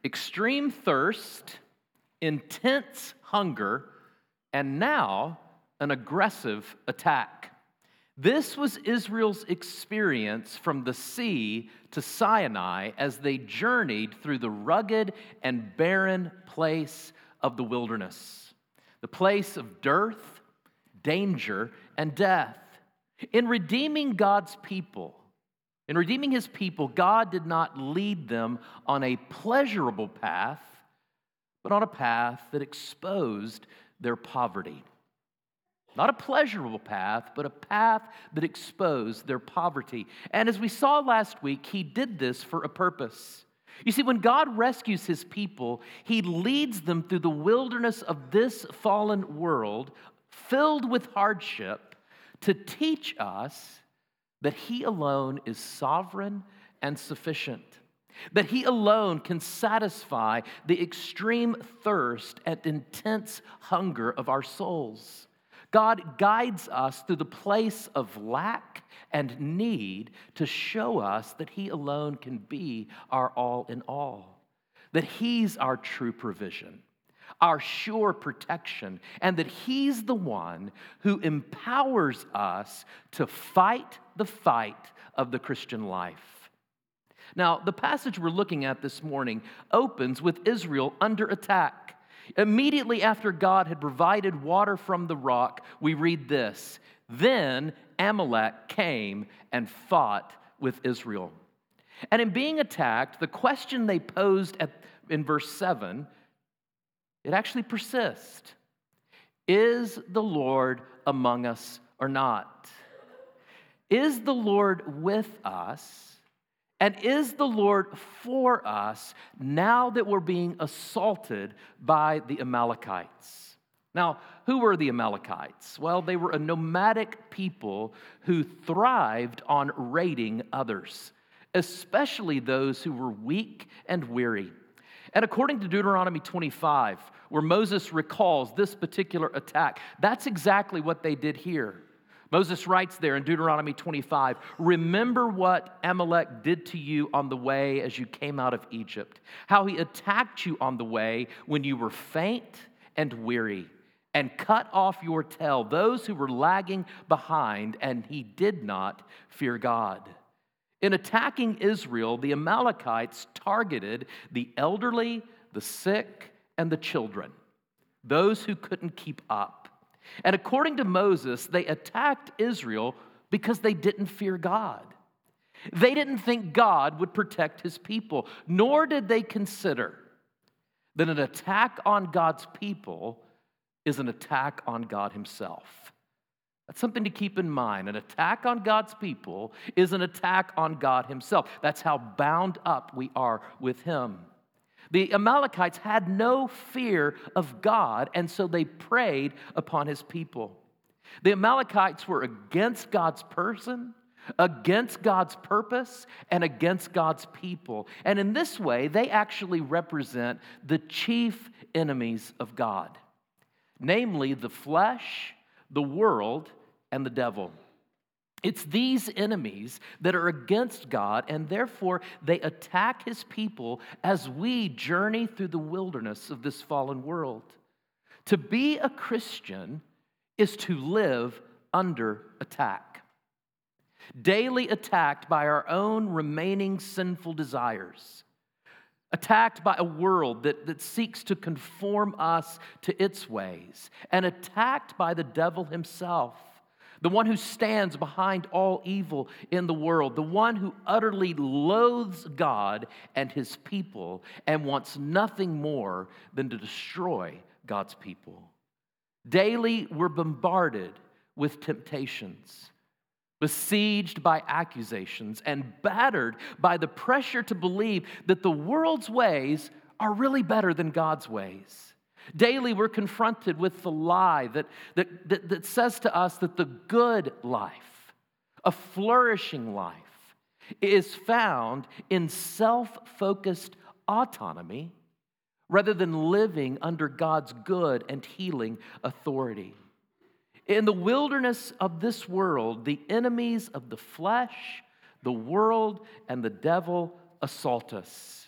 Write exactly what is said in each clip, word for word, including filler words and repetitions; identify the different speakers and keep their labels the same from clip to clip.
Speaker 1: extreme thirst, intense hunger, and now an aggressive attack. This was Israel's experience from the sea to Sinai as they journeyed through the rugged and barren place of the wilderness, the place of dearth, danger, and death. In redeeming God's people, in redeeming his people, God did not lead them on a pleasurable path, but on a path that exposed their poverty. Not a pleasurable path, but a path that exposed their poverty. And as we saw last week, he did this for a purpose. You see, when God rescues his people, he leads them through the wilderness of this fallen world, filled with hardship, to teach us that he alone is sovereign and sufficient, that he alone can satisfy the extreme thirst and intense hunger of our souls. God guides us through the place of lack and need to show us that he alone can be our all in all, that he's our true provision, our sure protection, and that he's the one who empowers us to fight the fight of the Christian life. Now, the passage we're looking at this morning opens with Israel under attack. Immediately after God had provided water from the rock, we read this: "Then Amalek came and fought with Israel." And in being attacked, the question they posed at, in verse seven, it actually persists. Is the Lord among us or not? Is the Lord with us? And is the Lord for us now that we're being assaulted by the Amalekites? Now, who were the Amalekites? Well, they were a nomadic people who thrived on raiding others, especially those who were weak and weary. And according to Deuteronomy twenty-five, where Moses recalls this particular attack, that's exactly what they did here. Moses writes there in Deuteronomy twenty-five, "Remember what Amalek did to you on the way as you came out of Egypt, how he attacked you on the way when you were faint and weary, and cut off your tail, those who were lagging behind, and he did not fear God." In attacking Israel, the Amalekites targeted the elderly, the sick, and the children, those who couldn't keep up. And according to Moses, they attacked Israel because they didn't fear God. They didn't think God would protect his people, nor did they consider that an attack on God's people is an attack on God himself. That's something to keep in mind. An attack on God's people is an attack on God himself. That's how bound up we are with him. The Amalekites had no fear of God, and so they preyed upon his people. The Amalekites were against God's person, against God's purpose, and against God's people. And in this way, they actually represent the chief enemies of God, namely the flesh, the world, and the devil. It's these enemies that are against God, and therefore they attack his people as we journey through the wilderness of this fallen world. To be a Christian is to live under attack, daily attacked by our own remaining sinful desires, attacked by a world that, that seeks to conform us to its ways, and attacked by the devil himself, the one who stands behind all evil in the world, the one who utterly loathes God and his people and wants nothing more than to destroy God's people. Daily, we're bombarded with temptations, besieged by accusations, and battered by the pressure to believe that the world's ways are really better than God's ways. Daily, we're confronted with the lie that, that, that, that says to us that the good life, a flourishing life, is found in self-focused autonomy rather than living under God's good and healing authority. In the wilderness of this world, the enemies of the flesh, the world, and the devil assault us.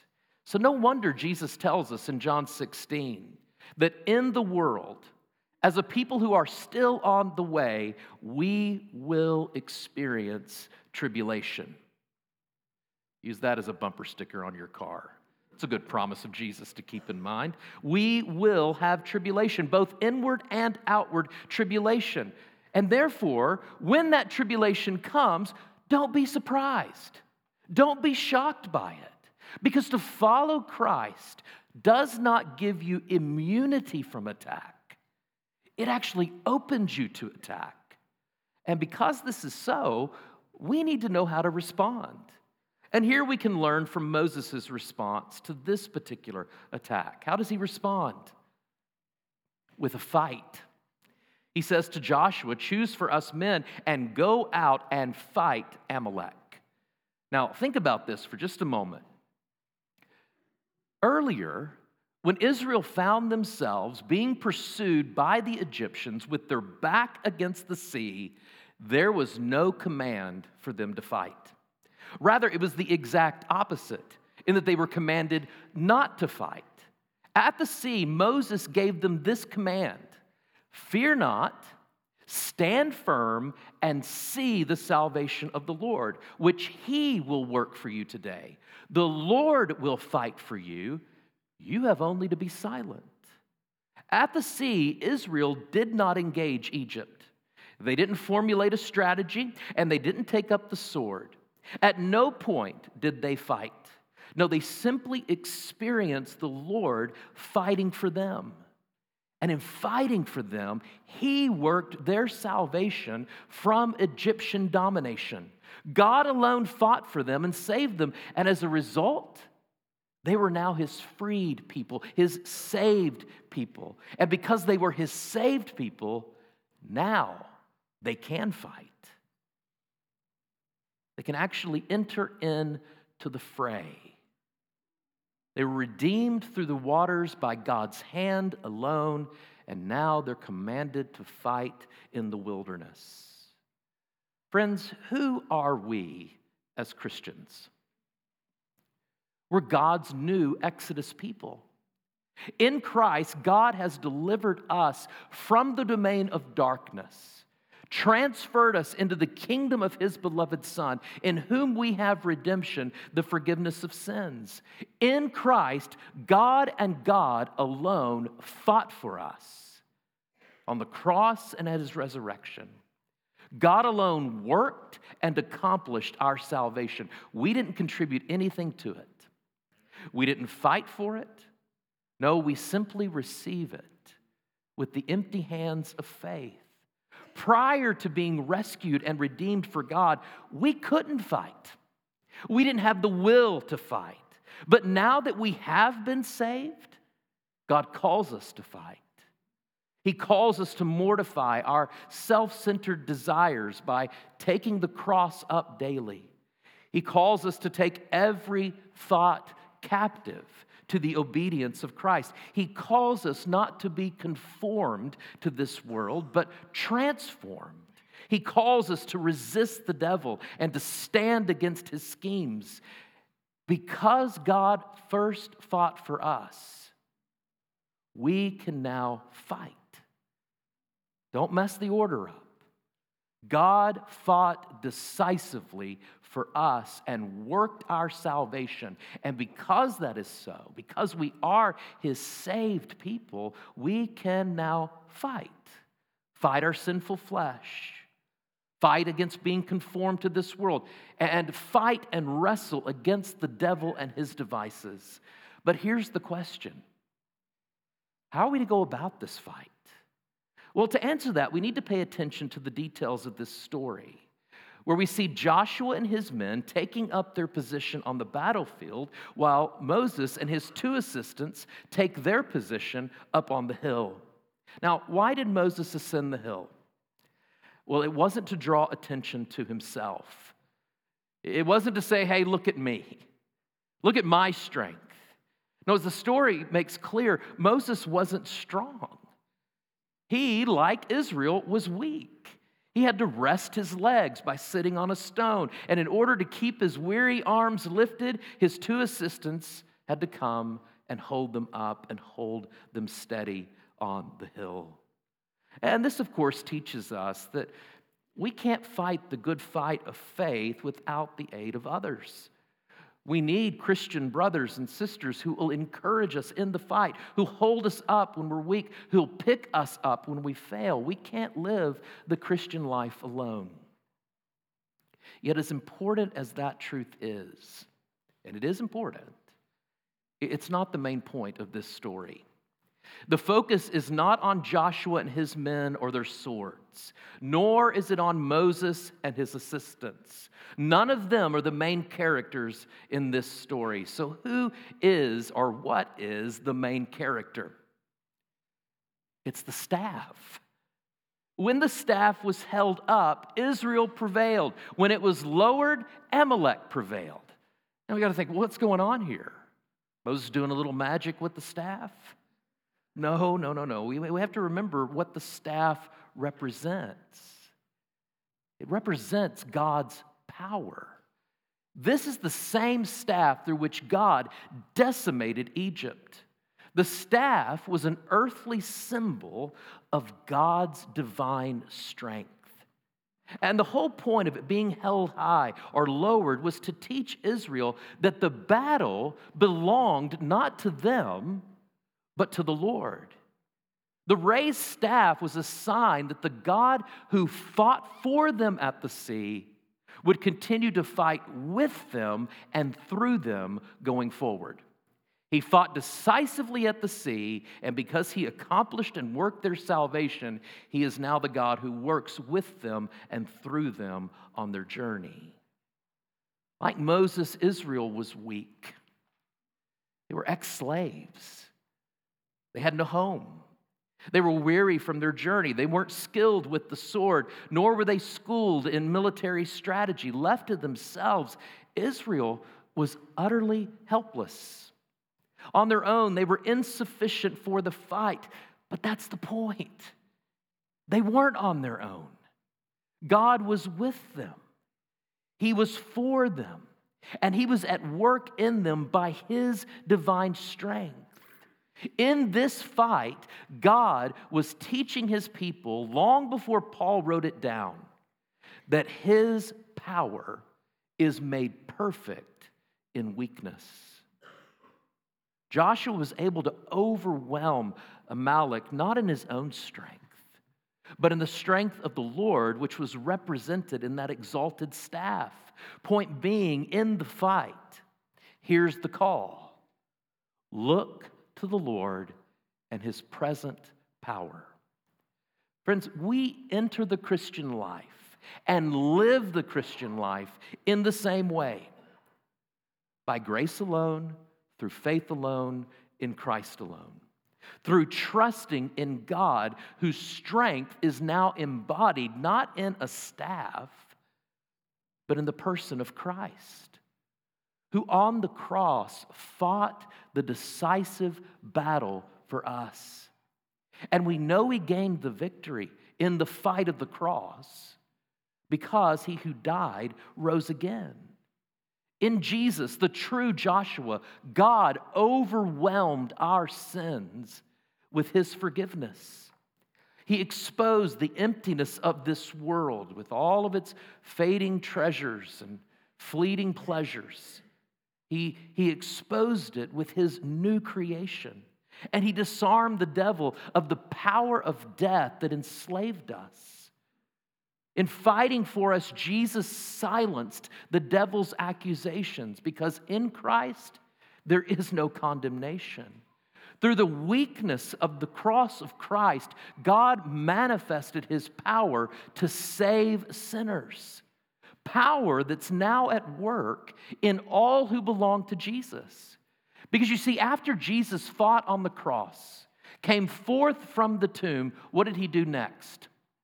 Speaker 1: So no wonder Jesus tells us in John sixteen that in the world, as a people who are still on the way, we will experience tribulation. Use that as a bumper sticker on your car. It's a good promise of Jesus to keep in mind. We will have tribulation, both inward and outward tribulation. And therefore, when that tribulation comes, don't be surprised. Don't be shocked by it. Because to follow Christ does not give you immunity from attack. It actually opens you to attack. And because this is so, we need to know how to respond. And here we can learn from Moses' response to this particular attack. How does he respond? With a fight. He says to Joshua, "Choose for us men and go out and fight Amalek." Now, think about this for just a moment. Earlier, when Israel found themselves being pursued by the Egyptians with their back against the sea, there was no command for them to fight. Rather, it was the exact opposite, in that they were commanded not to fight. At the sea, Moses gave them this command: "Fear not, stand firm, and see the salvation of the Lord, which he will work for you today. The Lord will fight for you. You have only to be silent." At the sea, Israel did not engage Egypt. They didn't formulate a strategy, and they didn't take up the sword. At no point did they fight. No, they simply experienced the Lord fighting for them. And in fighting for them, he worked their salvation from Egyptian domination. God alone fought for them and saved them. And as a result, they were now his freed people, his saved people. And because they were his saved people, now they can fight. They can actually enter into the fray. They were redeemed through the waters by God's hand alone, and now they're commanded to fight in the wilderness. Friends, who are we as Christians? We're God's new Exodus people. In Christ, God has delivered us from the domain of darkness, transferred us into the kingdom of his beloved Son, in whom we have redemption, the forgiveness of sins. In Christ, God and God alone fought for us on the cross and at his resurrection. God alone worked and accomplished our salvation. We didn't contribute anything to it. We didn't fight for it. No, we simply receive it with the empty hands of faith. Prior to being rescued and redeemed for God, we couldn't fight. We didn't have the will to fight. But now that we have been saved, God calls us to fight. He calls us to mortify our self-centered desires by taking the cross up daily. He calls us to take every thought captive to the obedience of Christ. He calls us not to be conformed to this world, but transformed. He calls us to resist the devil and to stand against his schemes. Because God first fought for us, we can now fight. Don't mess the order up. God fought decisively for us and worked our salvation. And because that is so, because we are his saved people, we can now fight. Fight our sinful flesh. Fight against being conformed to this world. And fight and wrestle against the devil and his devices. But here's the question. How are we to go about this fight? Well, to answer that, we need to pay attention to the details of this story, where we see Joshua and his men taking up their position on the battlefield, while Moses and his two assistants take their position up on the hill. Now, why did Moses ascend the hill? Well, it wasn't to draw attention to himself. It wasn't to say, hey, look at me. Look at my strength. No, as the story makes clear, Moses wasn't strong. He, like Israel, was weak. He had to rest his legs by sitting on a stone. And in order to keep his weary arms lifted, his two assistants had to come and hold them up and hold them steady on the hill. And this, of course, teaches us that we can't fight the good fight of faith without the aid of others. We need Christian brothers and sisters who will encourage us in the fight, who hold us up when we're weak, who will pick us up when we fail. We can't live the Christian life alone. Yet as important as that truth is, and it is important, it's not the main point of this story. The focus is not on Joshua and his men or their swords, nor is it on Moses and his assistants. None of them are the main characters in this story. So who is or what is the main character? It's the staff. When the staff was held up, Israel prevailed. When it was lowered, Amalek prevailed. Now we got to think, well, what's going on here? Moses doing a little magic with the staff? No, no, no, no. We, we have to remember what the staff represents. It represents God's power. This is the same staff through which God decimated Egypt. The staff was an earthly symbol of God's divine strength. And the whole point of it being held high or lowered was to teach Israel that the battle belonged not to them, but to the Lord. The raised staff was a sign that the God who fought for them at the sea would continue to fight with them and through them going forward. He fought decisively at the sea, and because he accomplished and worked their salvation, he is now the God who works with them and through them on their journey. Like Moses, Israel was weak. They were ex-slaves. They had no home. They were weary from their journey. They weren't skilled with the sword, nor were they schooled in military strategy. Left to themselves, Israel was utterly helpless. On their own, they were insufficient for the fight, but that's the point. They weren't on their own. God was with them. He was for them, and he was at work in them by his divine strength. In this fight, God was teaching his people long before Paul wrote it down that his power is made perfect in weakness. Joshua was able to overwhelm Amalek not in his own strength, but in the strength of the Lord, which was represented in that exalted staff. Point being, in the fight, here's the call. Look to the Lord and his present power. Friends, we enter the Christian life and live the Christian life in the same way. By grace alone, through faith alone, in Christ alone. Through trusting in God, whose strength is now embodied not in a staff, but in the person of Christ, who on the cross fought the decisive battle for us. And we know he gained the victory in the fight of the cross because he who died rose again. In Jesus, the true Joshua, God overwhelmed our sins with his forgiveness. He exposed the emptiness of this world with all of its fading treasures and fleeting pleasures. He, he exposed it with his new creation. And he disarmed the devil of the power of death that enslaved us. In fighting for us, Jesus silenced the devil's accusations because in Christ, there is no condemnation. Through the weakness of the cross of Christ, God manifested his power to save sinners. Power that's now at work in all who belong to Jesus. Because you see, after Jesus fought on the cross, came forth from the tomb, what did he do next?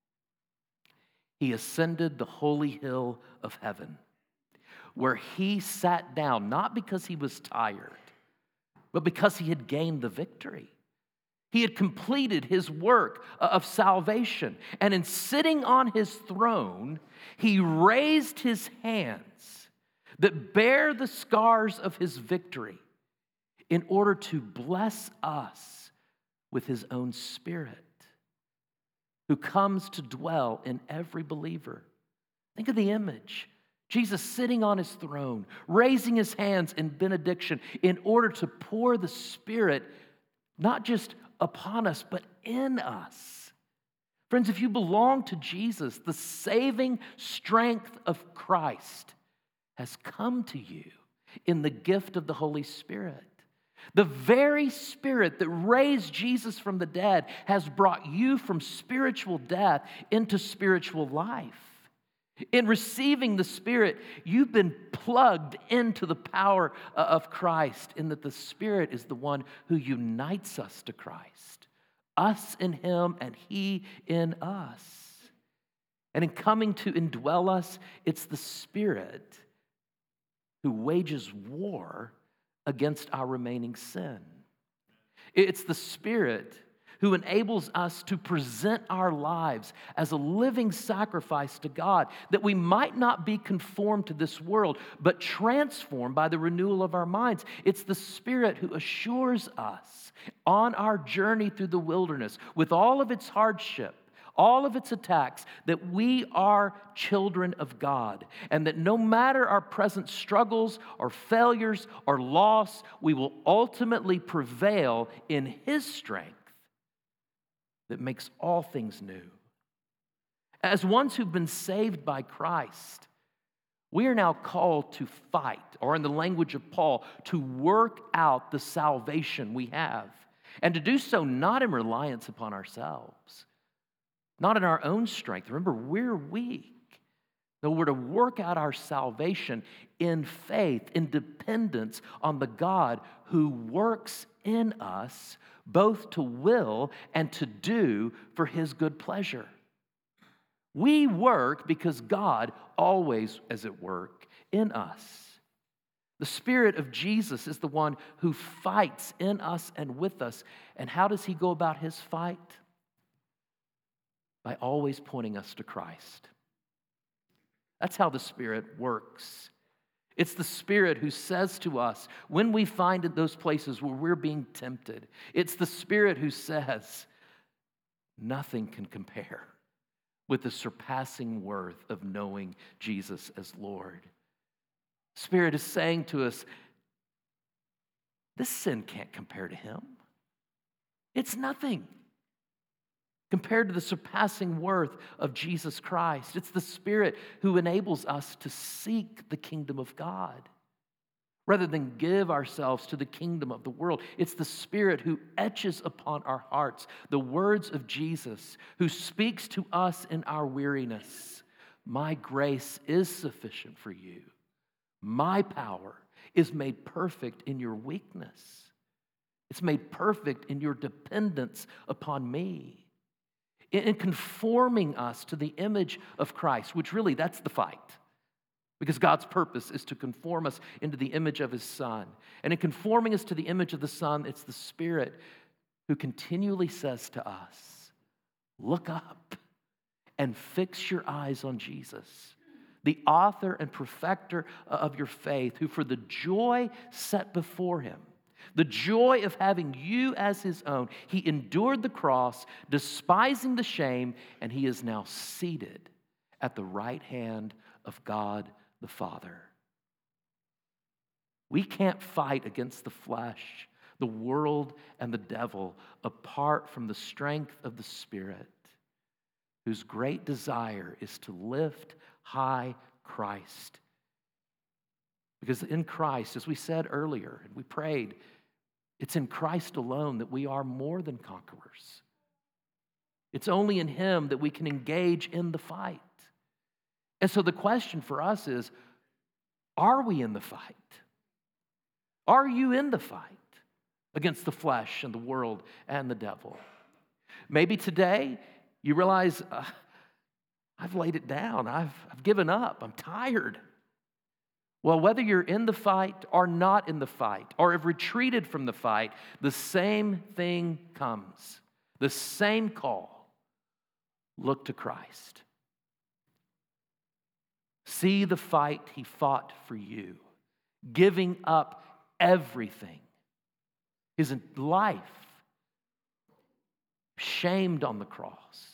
Speaker 1: He ascended the holy hill of heaven, where he sat down, not because he was tired, but because he had gained the victory. He had completed his work of salvation. And in sitting on his throne, he raised his hands that bear the scars of his victory. in order to bless us with his own Spirit, who comes to dwell in every believer. Think of the image. Jesus sitting on his throne, raising his hands in benediction in order to pour the Spirit not just upon us, but in us. Friends, if you belong to Jesus, the saving strength of Christ has come to you in the gift of the Holy Spirit. The very Spirit that raised Jesus from the dead has brought you from spiritual death into spiritual life. In receiving the Spirit, you've been plugged into the power of Christ, in that the Spirit is the one who unites us to Christ, us in him and he in us. And in coming to indwell us, it's the Spirit who wages war against our remaining sin. It's the Spirit who enables us to present our lives as a living sacrifice to God, that we might not be conformed to this world, but transformed by the renewal of our minds. It's the Spirit who assures us on our journey through the wilderness, with all of its hardship, all of its attacks, that we are children of God, and that no matter our present struggles or failures or loss, we will ultimately prevail in his strength that makes all things new. As ones who've been saved by Christ, we are now called to fight, or in the language of Paul, to work out the salvation we have, and to do so not in reliance upon ourselves, not in our own strength. Remember, we're weak. No, we're to work out our salvation in faith, in dependence on the God who works in us both to will and to do for his good pleasure. We work because God always is at work in us. The Spirit of Jesus is the one who fights in us and with us. And how does he go about his fight? By always pointing us to Christ. That's how the Spirit works. It's the Spirit who says to us, when we find in those places where we're being tempted, it's the Spirit who says, nothing can compare with the surpassing worth of knowing Jesus as Lord. Spirit is saying to us, this sin can't compare to him. It's nothing compared to the surpassing worth of Jesus Christ. It's the Spirit who enables us to seek the kingdom of God rather than give ourselves to the kingdom of the world. It's the Spirit who etches upon our hearts the words of Jesus, who speaks to us in our weariness. My grace is sufficient for you. My power is made perfect in your weakness. It's made perfect in your dependence upon me. In conforming us to the image of Christ, which really, that's the fight. Because God's purpose is to conform us into the image of his Son. And in conforming us to the image of the Son, it's the Spirit who continually says to us, look up and fix your eyes on Jesus, the author and perfecter of your faith, who for the joy set before him, the joy of having you as his own, he endured the cross, despising the shame, and he is now seated at the right hand of God the Father. We can't fight against the flesh, the world, and the devil apart from the strength of the Spirit, whose great desire is to lift high Christ. Because in Christ, as we said earlier, and we prayed, it's in Christ alone that we are more than conquerors. It's only in him that we can engage in the fight. And so the question for us is, are we in the fight? Are you in the fight against the flesh and the world and the devil? Maybe today you realize, uh, I've laid it down. I've, I've given up. I'm tired. Well, whether you're in the fight or not in the fight, or have retreated from the fight, the same thing comes. The same call. Look to Christ. See the fight he fought for you, giving up everything his life, shamed on the cross,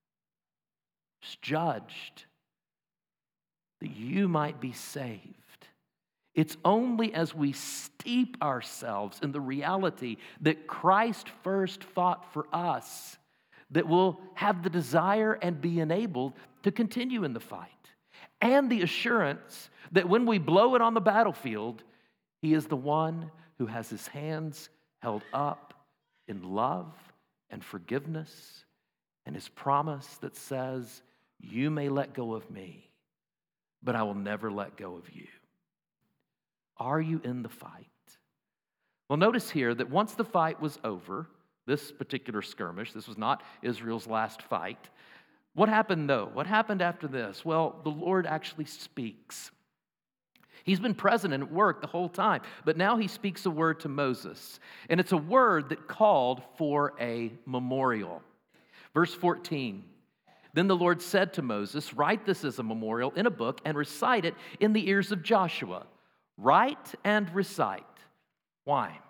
Speaker 1: judged, that you might be saved. It's only as we steep ourselves in the reality that Christ first fought for us that we'll have the desire and be enabled to continue in the fight. And the assurance that when we blow it on the battlefield, he is the one who has his hands held up in love and forgiveness, and his promise that says, you may let go of me, but I will never let go of you. Are you in the fight? Well, notice here that once the fight was over, this particular skirmish, this was not Israel's last fight. What happened though? What happened after this? Well, the Lord actually speaks. He's been present and at work the whole time, but now he speaks a word to Moses, and it's a word that called for a memorial. Verse fourteen, then the Lord said to Moses, write this as a memorial in a book and recite it in the ears of Joshua. Write and recite. Why?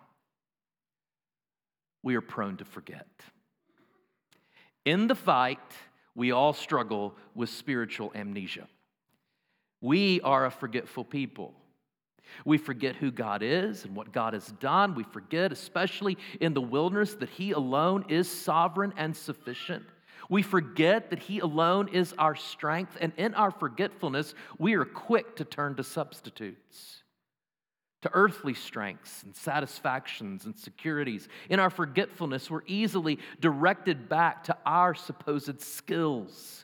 Speaker 1: We are prone to forget. In the fight, we all struggle with spiritual amnesia. We are a forgetful people. We forget who God is and what God has done. We forget, especially in the wilderness, that he alone is sovereign and sufficient. We forget that he alone is our strength, and in our forgetfulness, we are quick to turn to substitutes, to earthly strengths and satisfactions and securities. In our forgetfulness, we're easily directed back to our supposed skills,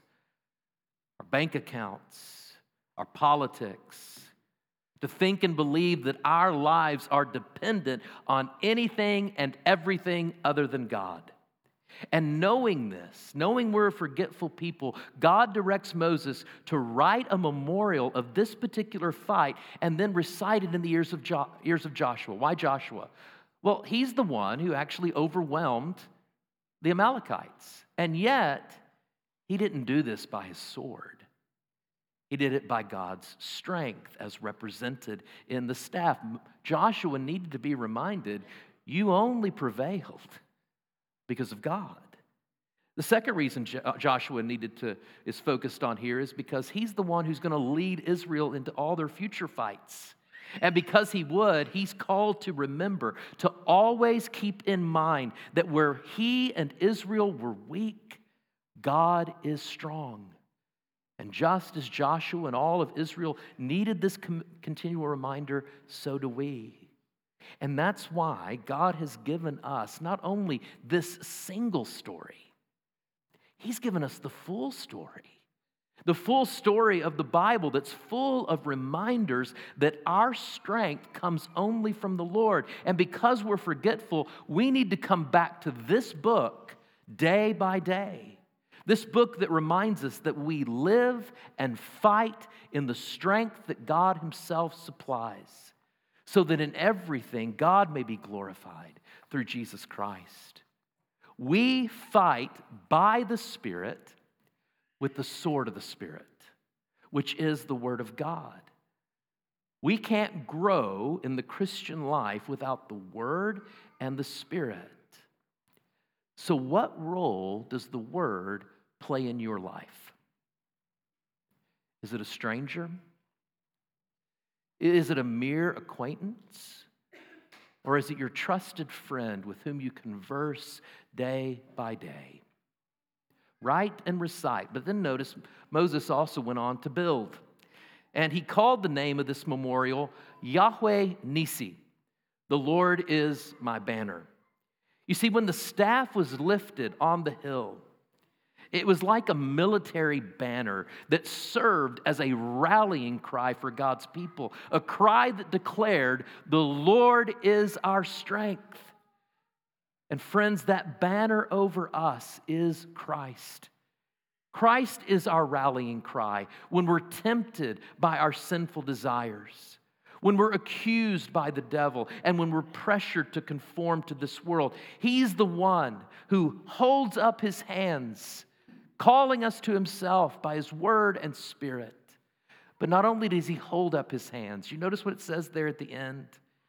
Speaker 1: our bank accounts, our politics, to think and believe that our lives are dependent on anything and everything other than God. And knowing this, knowing we're a forgetful people, God directs Moses to write a memorial of this particular fight and then recite it in the ears of, jo- ears of Joshua. Why Joshua? Well, he's the one who actually overwhelmed the Amalekites. And yet, he didn't do this by his sword. He did it by God's strength as represented in the staff. Joshua needed to be reminded, you only prevailed because of God. The second reason Joshua needed to is focused on here is because he's the one who's going to lead Israel into all their future fights. And because he would, he's called to remember, to always keep in mind that where he and Israel were weak, God is strong. And just as Joshua and all of Israel needed this continual reminder, so do we. And that's why God has given us not only this single story, he's given us the full story. The full story of the Bible that's full of reminders that our strength comes only from the Lord. And because we're forgetful, we need to come back to this book day by day. This book that reminds us that we live and fight in the strength that God himself supplies, so that in everything God may be glorified through Jesus Christ. We fight by the Spirit with the sword of the Spirit, which is the Word of God. We can't grow in the Christian life without the Word and the Spirit. So what role does the Word play in your life? Is it a stranger? Is it a mere acquaintance? Or is it your trusted friend with whom you converse day by day? Write and recite. But then notice Moses also went on to build. And he called the name of this memorial Yahweh Nisi. The Lord is my banner. You see, when the staff was lifted on the hill, it was like a military banner that served as a rallying cry for God's people, a cry that declared, the Lord is our strength. And friends, that banner over us is Christ. Christ is our rallying cry when we're tempted by our sinful desires, when we're accused by the devil, and when we're pressured to conform to this world. He's the one who holds up his hands, calling us to himself by his word and spirit. But not only does he hold up his hands, you notice what it says there at the end?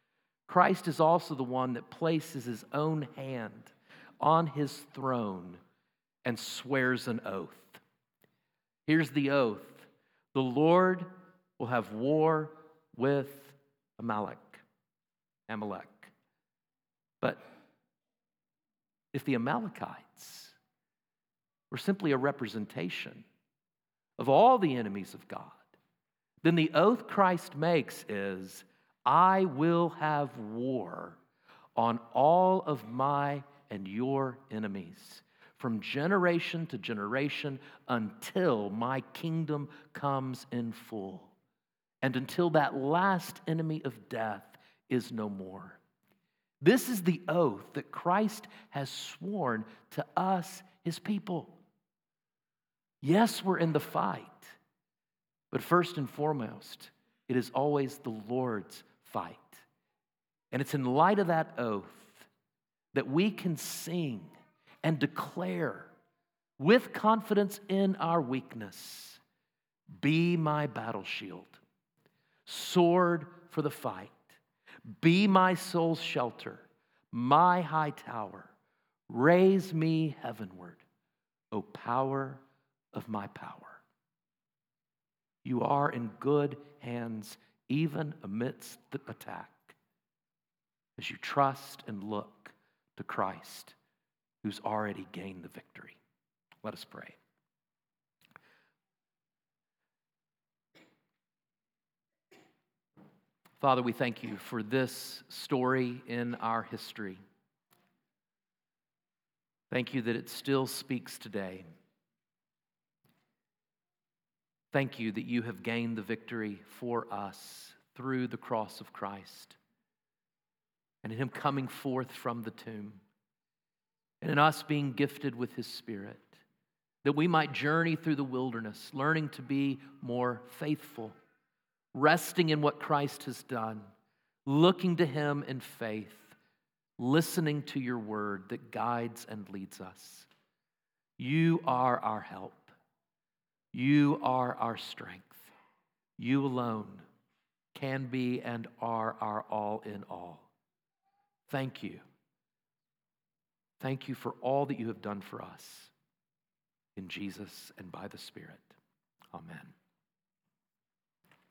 Speaker 1: Christ is also the one that places his own hand on his throne and swears an oath. Here's the oath. The Lord will have war with Amalek. Amalek. But if the Amalekites were simply a representation of all the enemies of God, then the oath Christ makes is, I will have war on all of my and your enemies from generation to generation until my kingdom comes in full and until that last enemy of death is no more. This is the oath that Christ has sworn to us, his people. Yes, we're in the fight, but first and foremost, it is always the Lord's fight. And it's in light of that oath that we can sing and declare with confidence in our weakness, be my battle shield, sword for the fight, be my soul's shelter, my high tower, raise me heavenward, O power of my power. You are in good hands even amidst the attack as you trust and look to Christ, who's already gained the victory. Let us pray. Father, we thank you for this story in our history. Thank you that it still speaks today. Thank you that you have gained the victory for us through the cross of Christ and in him coming forth from the tomb and in us being gifted with his Spirit, that we might journey through the wilderness, learning to be more faithful, resting in what Christ has done, looking to him in faith, listening to your word that guides and leads us. You are our help. You are our strength. You alone can be and are our all in all. Thank you. Thank you for all that you have done for us. In Jesus and by the Spirit. Amen.